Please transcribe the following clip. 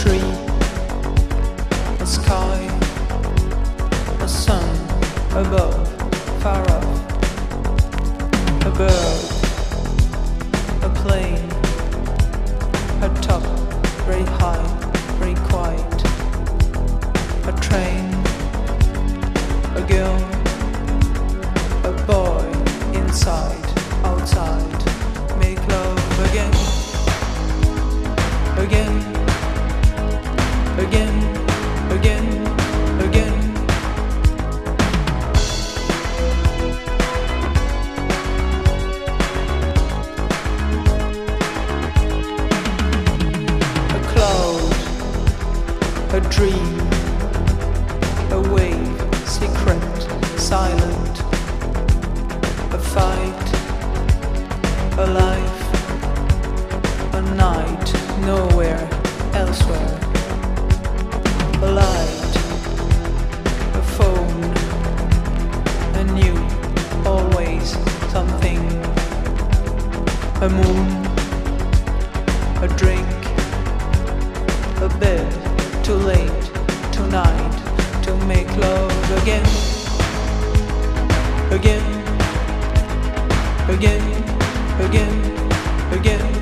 tree, a sky, a sun above, far off, a bird, a plane, a top, very high, very quiet, a train, a girl, a boy, inside, outside, make love again, again, again, again, again. A cloud, a dream, a wave, secret, silent, a fight, a life, a night, nowhere, elsewhere, a light, a phone, a new, always something, a moon, a drink, a bed, too late, tonight, to make love again, again, again, again, again.